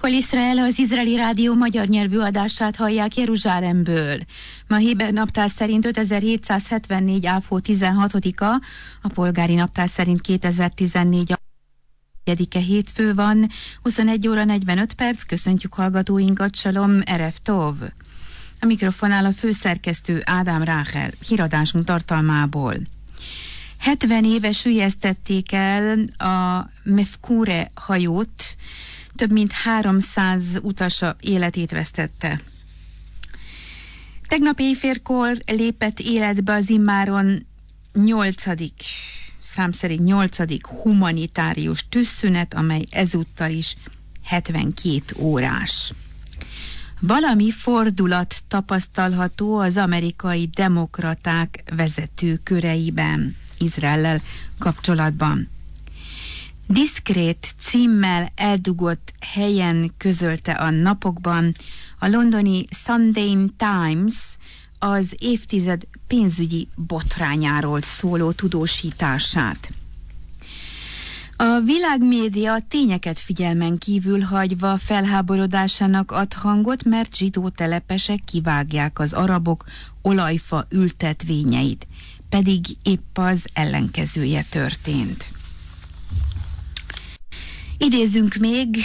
Kol Israel, az izraeli rádió magyar nyelvű adását hallják Jeruzsálemből. Ma héber naptár szerint 5774 áfó 16-a, a polgári naptár szerint 2014 7-e hétfő van, 21 óra 45 perc, köszöntjük hallgatóinkat, Shalom, Erev Tov. A mikrofonnál a főszerkesztő Ádám Ráhel, híradásunk tartalmából. 70 éve süllyesztették el a Mefkure hajót, több mint 300 utasa életét vesztette. Tegnap éjfélkor lépett életbe az immáron 8. szám szerint 8. humanitárius tűzszünet, amely ezúttal is 72 órás. Valami fordulat tapasztalható az amerikai demokraták vezető köreiben, Izraellel kapcsolatban. Diszkrét címmel eldugott helyen közölte a napokban a londoni Sunday Times az évtized pénzügyi botrányáról szóló tudósítását. A világmédia tényeket figyelmen kívül hagyva felháborodásának ad hangot, mert zsidó telepesek kivágják az arabok olajfa ültetvényeit, pedig épp az ellenkezője történt. Idézzünk még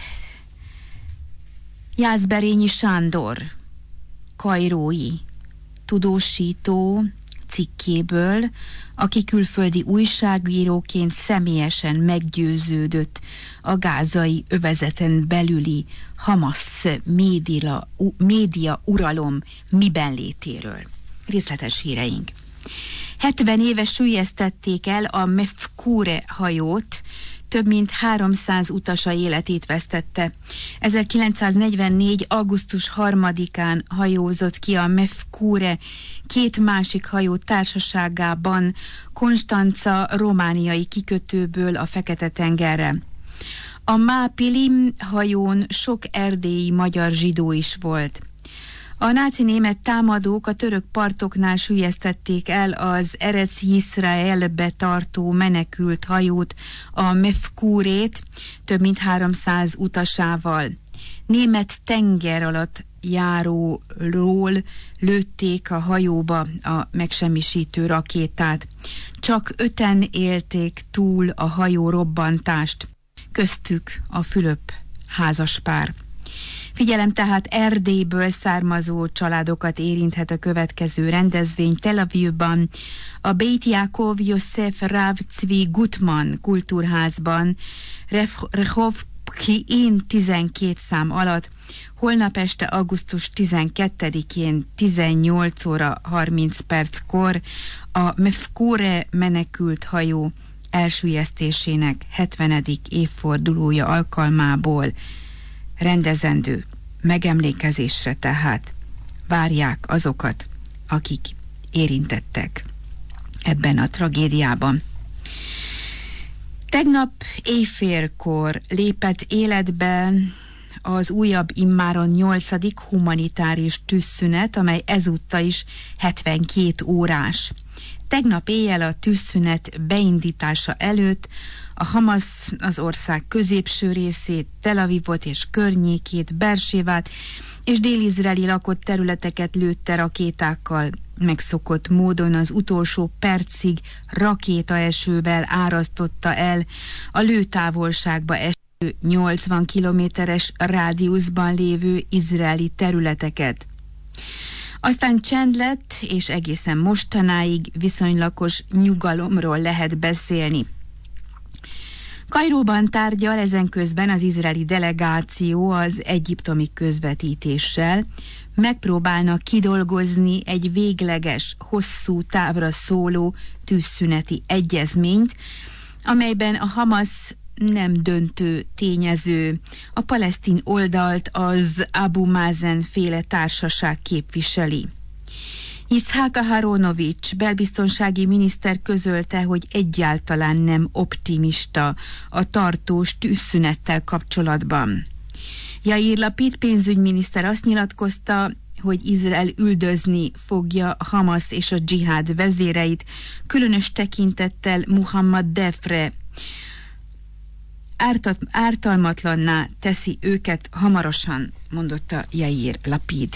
Jászberényi Sándor, kairói tudósító cikkéből, aki külföldi újságíróként személyesen meggyőződött a gázai övezeten belüli Hamasz média uralom miben létéről. Részletes híreink. 70 éve süllyesztették el a Mefkure hajót, több mint 300 utasa életét vesztette. 1944. augusztus 3-án hajózott ki a Mefkure két másik hajó társaságában Konstanca romániai kikötőből a Fekete-tengerre. A Mápilim hajón sok erdélyi magyar zsidó is volt. A náci német támadók a török partoknál süllyesztették el az Erec Yisraelbe tartó menekült hajót, a Mefkurét, több mint 300 utasával. Német tenger alatt járóról lőtték a hajóba a megsemmisítő rakétát. Csak 5-en élték túl a hajó robbantást, köztük a Fülöp házaspár. Figyelem, tehát Erdélyből származó családokat érinthet a következő rendezvény Tel Avivban, a Beit Yaakov Yosef Rav Tzvi Gutman kultúrházban, Rehov Pchiin 12 szám alatt, holnap este augusztus 12-én 18 óra 30 perckor a Mefkure menekült hajó elsüllyesztésének 70. évfordulója alkalmából rendezendő megemlékezésre tehát várják azokat, akik érintettek ebben a tragédiában. Tegnap éjfélkor lépett életbe az újabb immáron 8. humanitárius tűzszünet, amely ezúttal is 72 órás. Tegnap éjjel a tűzszünet beindítása előtt a Hamasz az ország középső részét, Tel Avivot és környékét, Beersévát és dél-izraeli lakott területeket lőtte rakétákkal. Megszokott módon az utolsó percig rakétaesővel árasztotta el a lőtávolságba eső 80 kilométeres rádiuszban lévő izraeli területeket. Aztán csend lett, és egészen mostanáig viszonylagos nyugalomról lehet beszélni. Kairóban tárgyal ezen közben az izraeli delegáció az egyiptomi közvetítéssel, megpróbálnak kidolgozni egy végleges, hosszú távra szóló tűzszüneti egyezményt, amelyben a Hamasz nem döntő tényező. A palesztin oldalt az Abu Mazen féle társaság képviseli. Yitzhak Aharonovics belbiztonsági miniszter közölte, hogy egyáltalán nem optimista a tartós tűzszünettel kapcsolatban. Yair Lapid pénzügyminiszter azt nyilatkozta, hogy Izrael üldözni fogja Hamasz és a dzsihád vezéreit, különös tekintettel Muhammad Defre, ártalmatlanná teszi őket hamarosan, mondotta Jair Lapid.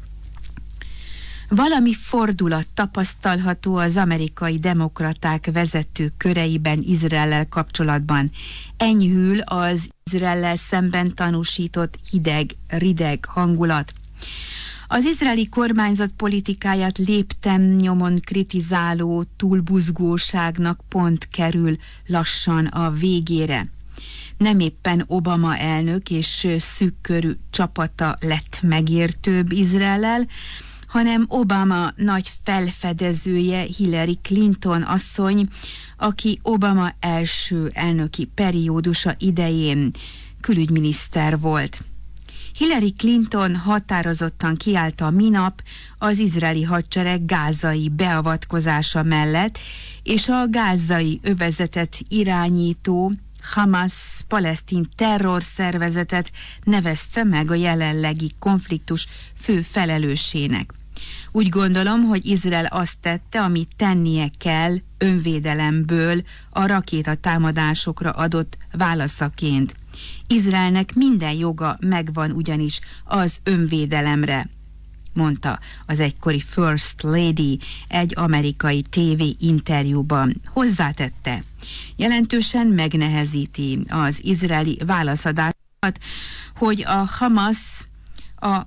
Valami fordulat tapasztalható az amerikai demokraták vezető köreiben Izraellel kapcsolatban. Enyhül az Izraellel szemben tanúsított hideg-rideg hangulat. Az izraeli kormányzat politikáját lépten nyomon kritizáló túlbuzgóságnak pont kerül lassan a végére. Nem éppen Obama elnök és szűkkörű csapata lett megértőbb Izraellel, hanem Obama nagy felfedezője Hillary Clinton asszony, aki Obama első elnöki periódusa idején külügyminiszter volt. Hillary Clinton határozottan kiállta minap az izraeli hadsereg gázai beavatkozása mellett, és a gázai övezetet irányító Hamas palesztin terrorszervezetet nevezte meg a jelenlegi konfliktus fő felelősének. Úgy gondolom, hogy Izrael azt tette, amit tennie kell önvédelemből a rakétatámadásokra adott válaszaként. Izraelnek minden joga megvan ugyanis az önvédelemre, mondta az egykori First Lady egy amerikai TV interjúban. Hozzátette, jelentősen megnehezíti az izraeli válaszadásokat, hogy a Hamas a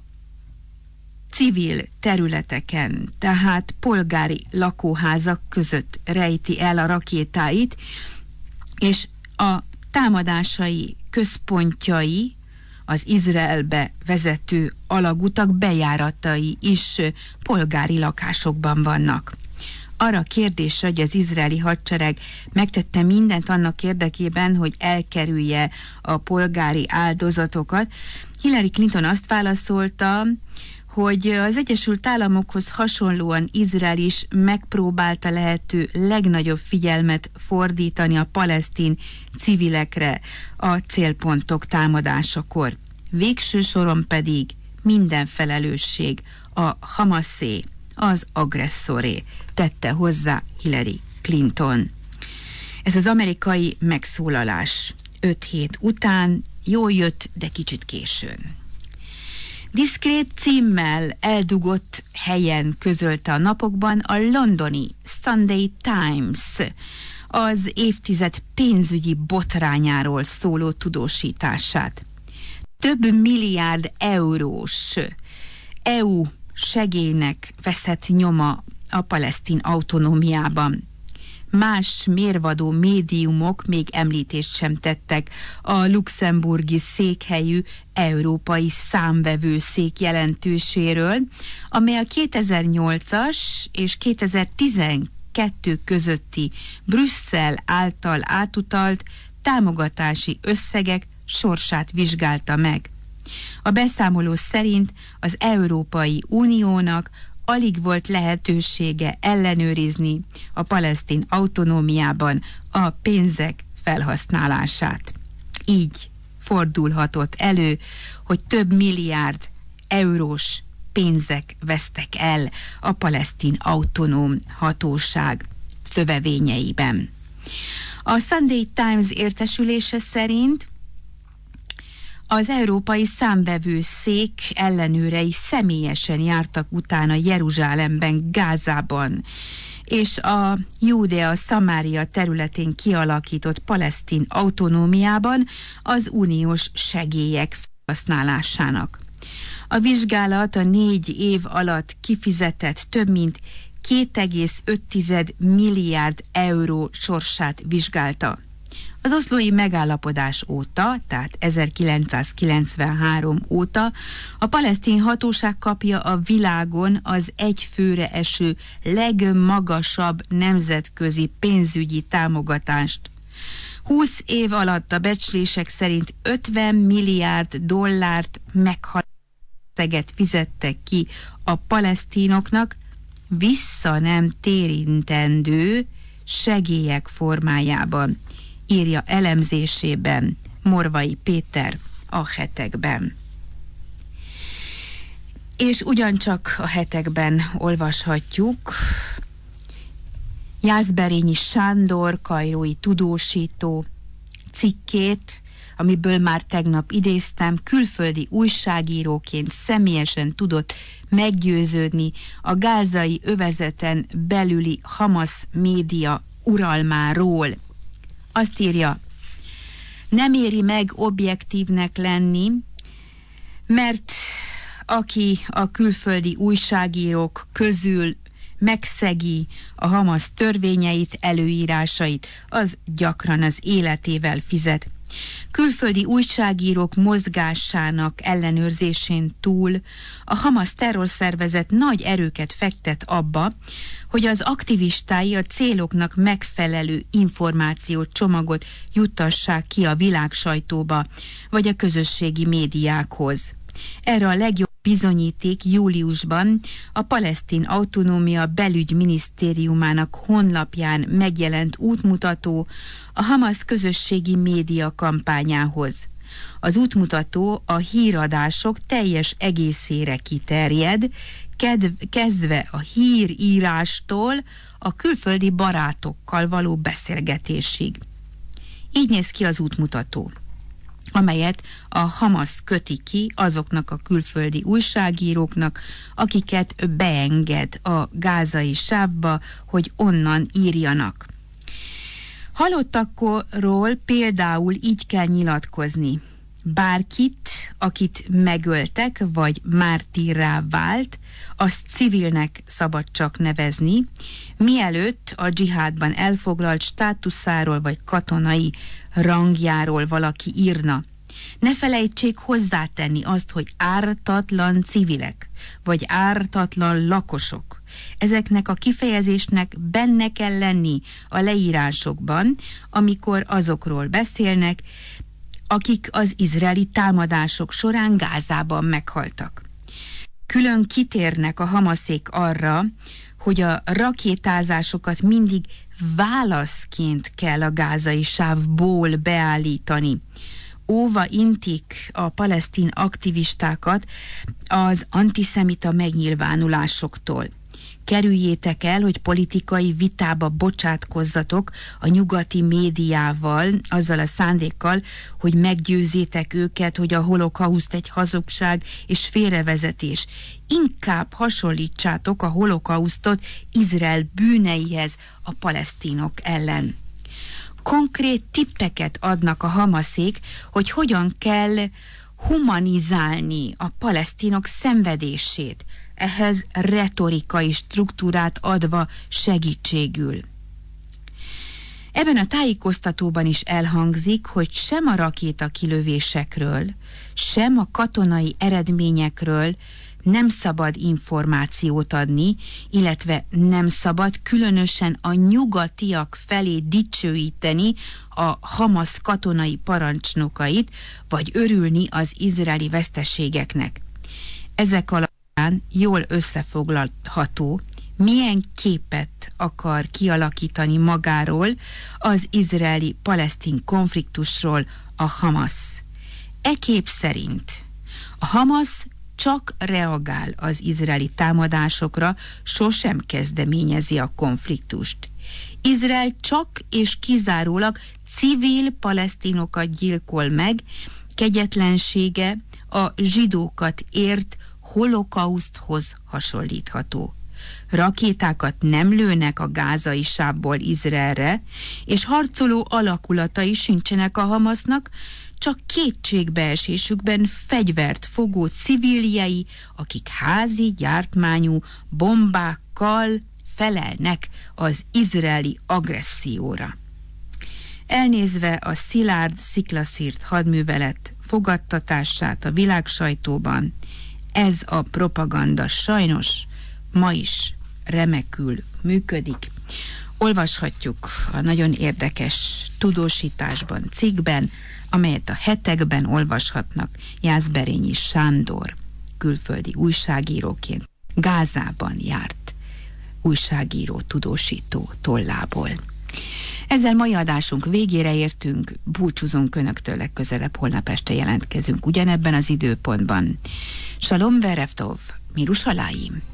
civil területeken, tehát polgári lakóházak között rejti el a rakétáit, és a támadásai központjai, az Izraelbe vezető alagutak bejáratai is polgári lakásokban vannak. Arra a kérdésre, hogy az izraeli hadsereg megtette mindent annak érdekében, hogy elkerülje a polgári áldozatokat, Hillary Clinton azt válaszolta, hogy az Egyesült Államokhoz hasonlóan Izrael is megpróbálta lehető legnagyobb figyelmet fordítani a palesztin civilekre a célpontok támadásakor. Végső soron pedig minden felelősség a Hamasszé, az agresszoré, tette hozzá Hillary Clinton. Ez az amerikai megszólalás 5 hét után jól jött, de kicsit későn. Diszkrét címmel eldugott helyen közölte a napokban a londoni Sunday Times az évtized pénzügyi botrányáról szóló tudósítását. Több milliárd eurós EU segélynek veszett nyoma a palesztin autonómiában. Más mérvadó médiumok még említést sem tettek a luxemburgi székhelyű Európai Számvevőszék jelentőséről, amely a 2008-as és 2012 közötti Brüsszel által átutalt támogatási összegek sorsát vizsgálta meg. A beszámoló szerint az Európai Uniónak alig volt lehetősége ellenőrizni a palesztin autonómiában a pénzek felhasználását. Így fordulhatott elő, hogy több milliárd eurós pénzek vesztek el a palesztin autonóm hatóság szövevényeiben. A Sunday Times értesülése szerint az Európai Számvevőszék ellenőrei személyesen jártak utána Jeruzsálemben, Gázában, és a Júdea-Szamária területén kialakított palesztin autonómiában az uniós segélyek felhasználásának. A vizsgálat a 4 év alatt kifizetett több mint 2,5 milliárd euró sorsát vizsgálta. Az oszlói megállapodás óta, tehát 1993 óta a palesztin hatóság kapja a világon az egy főre eső legmagasabb nemzetközi pénzügyi támogatást. 20 év alatt a becslések szerint 50 milliárd dollárt meghaladó összeget fizettek ki a palesztinoknak vissza nem térintendő segélyek formájában, írja elemzésében Morvai Péter a Hetekben. És ugyancsak a Hetekben olvashatjuk Jászberényi Sándor kairói tudósító cikkét amiből már tegnap idéztem, külföldi újságíróként személyesen tudott meggyőződni a gázai övezeten belüli Hamasz média uralmáról. Azt írja, nem éri meg objektívnek lenni, mert aki a külföldi újságírók közül megszegi a Hamasz törvényeit, előírásait, az gyakran az életével fizet. Külföldi újságírók mozgásának ellenőrzésén túl a Hamasz terrorszervezet nagy erőket fektet abba, hogy az aktivistái a céloknak megfelelő információcsomagot juttassák ki a világsajtóba, vagy a közösségi médiákhoz. Erre a legjobb bizonyíték júliusban a Palesztin Autonómia Belügyminisztériumának honlapján megjelent útmutató a Hamasz közösségi média kampányához. Az útmutató a híradások teljes egészére kiterjed, kezdve a hírírástól a külföldi barátokkal való beszélgetésig. Így néz ki az útmutató, amelyet a Hamasz köti ki azoknak a külföldi újságíróknak, akiket beenged a gázai sávba, hogy onnan írjanak. Halottakról például így kell nyilatkozni. Bárkit, akit megöltek, vagy mártírrá vált, azt civilnek szabad csak nevezni, mielőtt a dzsihádban elfoglalt státuszáról vagy katonai rangjáról valaki írna. Ne felejtsék hozzátenni azt, hogy ártatlan civilek, vagy ártatlan lakosok. Ezeknek a kifejezésnek benne kell lenni a leírásokban, amikor azokról beszélnek, akik az izraeli támadások során Gázában meghaltak. Külön kitérnek a hamaszék arra, hogy a rakétázásokat mindig válaszként kell a gázai sávból beállítani. Óva intik a palesztin aktivistákat az antiszemita megnyilvánulásoktól. Kerüljétek el, hogy politikai vitába bocsátkozzatok a nyugati médiával, azzal a szándékkal, hogy meggyőzzétek őket, hogy a holokauszt egy hazugság és félrevezetés. Inkább hasonlítsátok a holokausztot Izrael bűneihez a palesztinok ellen. Konkrét tippeket adnak a hamaszék, hogy hogyan kell humanizálni a palesztinok szenvedését, ehhez retorikai struktúrát adva segítségül. Ebben a tájékoztatóban is elhangzik, hogy sem a rakéta kilövésekről, sem a katonai eredményekről nem szabad információt adni, illetve nem szabad különösen a nyugatiak felé dicsőíteni a Hamasz katonai parancsnokait, vagy örülni az izraeli veszteségeknek. Ezek alapján jól összefoglalható, milyen képet akar kialakítani magáról, az izraeli-palesztin konfliktusról a Hamasz. E kép szerint a Hamasz csak reagál az izraeli támadásokra, sosem kezdeményezi a konfliktust. Izrael csak és kizárólag civil palesztinokat gyilkol meg, kegyetlensége a zsidókat ért holokauszthoz hasonlítható. Rakétákat nem lőnek a gázai sávból Izraelre, és harcoló alakulatai sincsenek a Hamasznak, csak kétségbeesésükben fegyvert fogó civiljei, akik házi gyártmányú bombákkal felelnek az izraeli agresszióra. Elnézve a szilárd sziklaszírt hadművelet fogadtatását a világsajtóban, ez a propaganda sajnos ma is remekül működik. Olvashatjuk a nagyon érdekes tudósításban, cikkben, amelyet a hetekben olvashatnak Jászberényi Sándor külföldi újságíróként Gázában járt újságíró, tudósító tollából. Ezzel mai adásunk végére értünk, búcsúzunk Önöktől, legközelebb holnap este jelentkezünk ugyanebben az időpontban. Shalom verev tov, Mirushalayim.